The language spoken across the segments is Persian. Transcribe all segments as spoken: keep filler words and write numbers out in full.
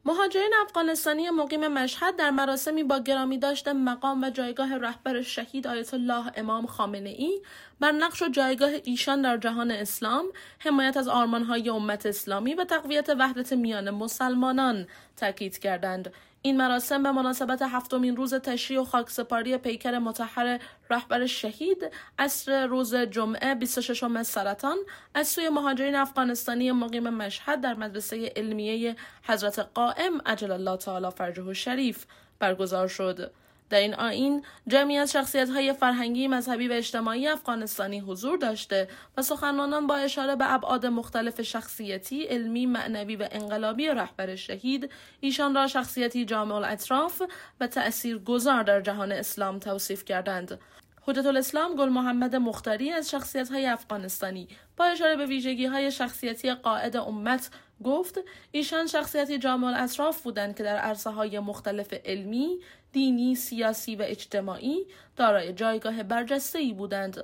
مهاجرین افغانستانی مقیم مشهد در مراسمی با گرامی داشتن مقام و جایگاه رهبر شهید آیت الله امام خامنه‌ای بر نقش و جایگاه ایشان در جهان اسلام، حمایت از آرمان‌های امت اسلامی و تقویت وحدت میان مسلمانان تاکید کردند. این مراسم به مناسبت هفتمین روز تشییع و خاکسپاری پیکر مطهر رهبر شهید عصر روز جمعه بیست و ششم سرطان از سوی مهاجرین افغانستانی مقیم مشهد در مدرسه علمیه حضرت قائم عجل الله تعالی فرجه الشریف برگزار شد. در این آیین جمعی از شخصیت‌های فرهنگی، مذهبی و اجتماعی افغانستانی حضور داشته و سخنرانان با اشاره به ابعاد مختلف شخصیتی، علمی، معنوی و انقلابی رهبر شهید، ایشان را شخصیتی جامع الاطراف و تأثیرگذار در جهان اسلام توصیف کردند. حجت الاسلام گل محمد مختاری از شخصیت‌های افغانستانی با اشاره به ویژگی‌های شخصیتی قائد امت گفت ایشان شخصیتی جامع الاطراف بودند که در عرصه‌های مختلف علمی، دینی، سیاسی و اجتماعی دارای جایگاه برجسته‌ای بودند.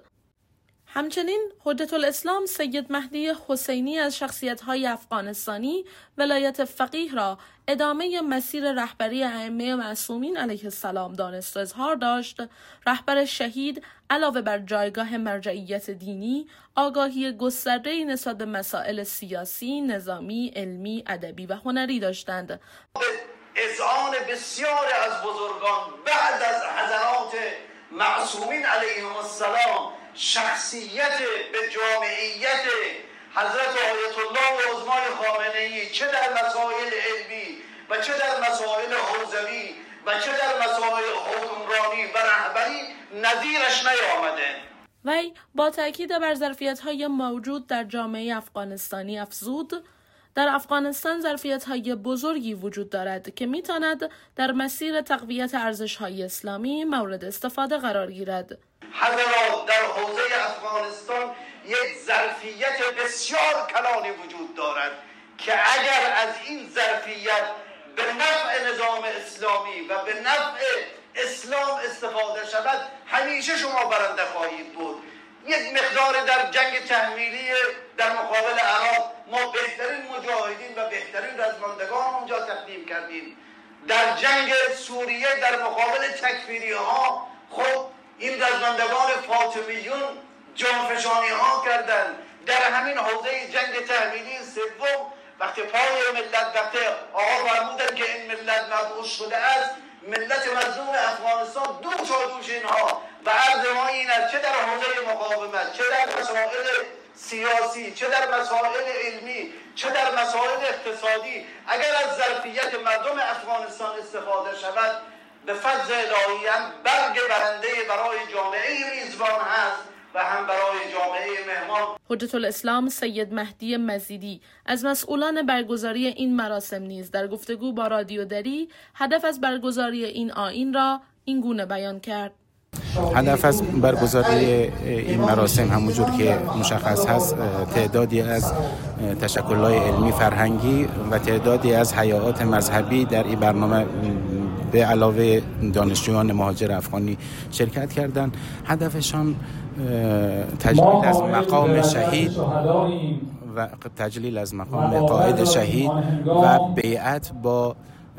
همچنین حجت الاسلام سید مهدی حسینی از شخصیت‌های افغانستانی ولایت فقیه را ادامه مسیر رهبری ائمه معصومین علیه السلام دانست و اظهار داشت رهبر شهید علاوه بر جایگاه مرجعیت دینی، آگاهی گسترده‌ای نسبت به مسائل سیاسی، نظامی، علمی، ادبی و هنری داشتند. اذعان بسیار از بزرگان بعد از حضرات معصومین علیهم السلام شخصیت به جامعیت حضرت آیت الله عظمای خامنه‌ای چه در مسائل علمی و چه در مسائل حوزوی و چه در مسائل حکمرانی و رهبری نظیرش نیامده. وی با تاکید بر ظرفیت‌های موجود در جامعه افغانستانی افزود در افغانستان ظرفیت‌های بزرگی وجود دارد که می‌تواند در مسیر تقویت ارزش‌های اسلامی مورد استفاده قرار گیرد. حضرات در حوزه افغانستان یک ظرفیت بسیار کلانی وجود دارد که اگر از این ظرفیت به نفع نظام اسلامی و به نفع اسلام استفاده شود همیشه شما برنده خواهید بود. یک مقدار در جنگ تحمیلی در مقابل عراق ما بهترین مجاهدین و بهترین رزمندگان اونجا تقدیم کردیم. در جنگ سوریه در مقابل تکفیری ها خب این رزمندگان فاطمیون جانفشانی ها کردند. در همین حوزه جنگ تحمیلی سوم وقتی پای ملت وقتی آقا فرمودن که این ملت مبعوث شده است، ملت مظلوم افغانستان دو تا دوش اینها و عرض ما این است چه در حوزه مقاومت، چه در مسائل سیاسی، چه در مسائل علمی، چه در مسائل اقتصادی اگر از ظرفیت مردم افغانستان استفاده شود به فضل الهی هم برگ برنده برای جامعه میزبان هست و هم برای جامعه مهمان. حجت الاسلام سید مهدی مزیدی از مسئولان برگزاری این مراسم نیز در گفتگو با رادیو دری هدف از برگزاری این آیین را این گونه بیان کرد. هدف از برگزاری این مراسم همونجور که مشخص هست تعدادی از تشکل‌های علمی فرهنگی و تعدادی از هیئات مذهبی در این برنامه به علاوه دانشجویان مهاجر افغانی شرکت کردند. هدفشان تجلیل از مقام شهید و تجلیل از مقام قائد شهید و بیعت با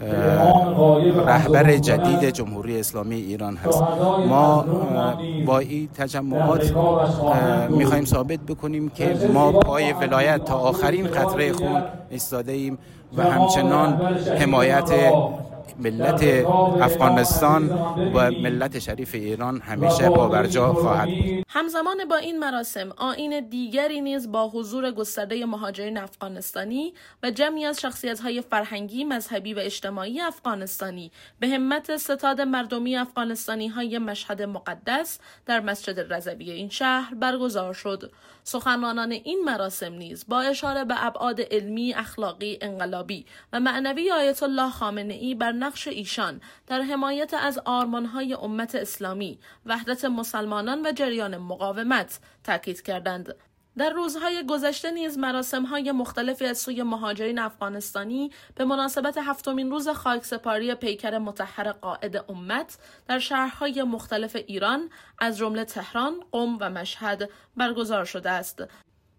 رهبر جدید جمهوری اسلامی ایران هست. ما با این تجمعات میخوایم ثابت بکنیم که ما پای ولایت تا آخرین قطره خون ایستاده ایم و همچنان حمایت ملت افغانستان و ملت شریف ایران همیشه پابرجا خواهد بود. همزمان با این مراسم آیین دیگری نیز با حضور گسترده مهاجرین افغانستانی و جمعی از شخصیت‌های فرهنگی، مذهبی و اجتماعی افغانستانی به همت ستاد مردمی افغانستانی‌های مشهد مقدس در مسجد رضوی این شهر برگزار شد. سخنرانان این مراسم نیز با اشاره به ابعاد علمی، اخلاقی، انقلابی و معنوی آیت الله خامنه‌ای بر نقش ایشان در حمایت از آرمان‌های امت اسلامی، وحدت مسلمانان و جریان مقاومت تاکید کردند. در روزهای گذشته نیز مراسم‌های مختلفی از سوی مهاجرین افغانستانی به مناسبت هفتمین روز خاکسپاری پیکر مطهر قائد امت در شهرهای مختلف ایران از جمله تهران، قم و مشهد برگزار شده است.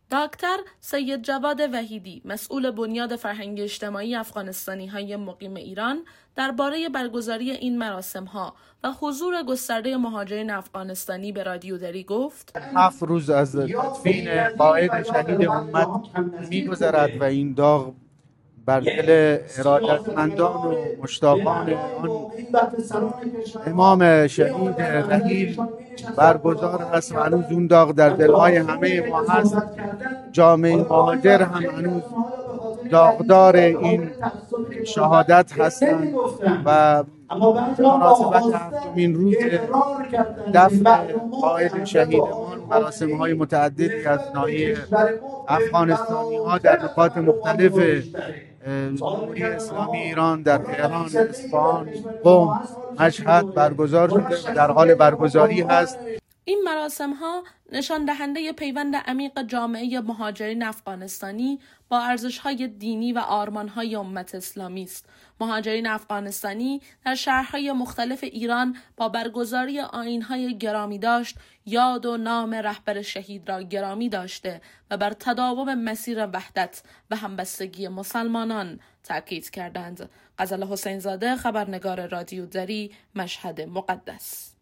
دکتر سید جواد وحیدی، مسئول بنیاد فرهنگ اجتماعی افغانستانی‌های مقیم ایران، درباره برگزاری این مراسم‌ها و حضور گسترده مهاجرین افغانستانی به رادیو دری گفت: هفت روز از تدفین قائد شهید امت می‌گذرد و این داغ بر دل ارادتمندان و مشتاقان آن امام شهید رحیل برگزار است و هنوز اون داغ در دلهای همه ما هست. جامعه مهاجر هم هنوز داغدار این شهادت هستند و مناسبت هفتمین روز دفن قائد شهیدمان مراسم‌های متعددی از ناحیه افغانستانی‌ها در نقاط مختلف جمهوری اسلامی ایران در تهران، اصفهان، قم، مشهد برگزار شده و در حال برگزاری هست. این مراسم ها نشان دهنده پیوند عمیق جامعه مهاجرین افغانستانی با ارزش‌های دینی و آرمان‌های امت اسلامی است. مهاجرین افغانستانی در شهرهای مختلف ایران با برگزاری آیین‌های گرامی داشت یاد و نام رهبر شهید را گرامی داشته و بر تداوم مسیر وحدت و همبستگی مسلمانان تأکید کردند. غزل حسین زاده، خبرنگار رادیو دری، مشهد مقدس.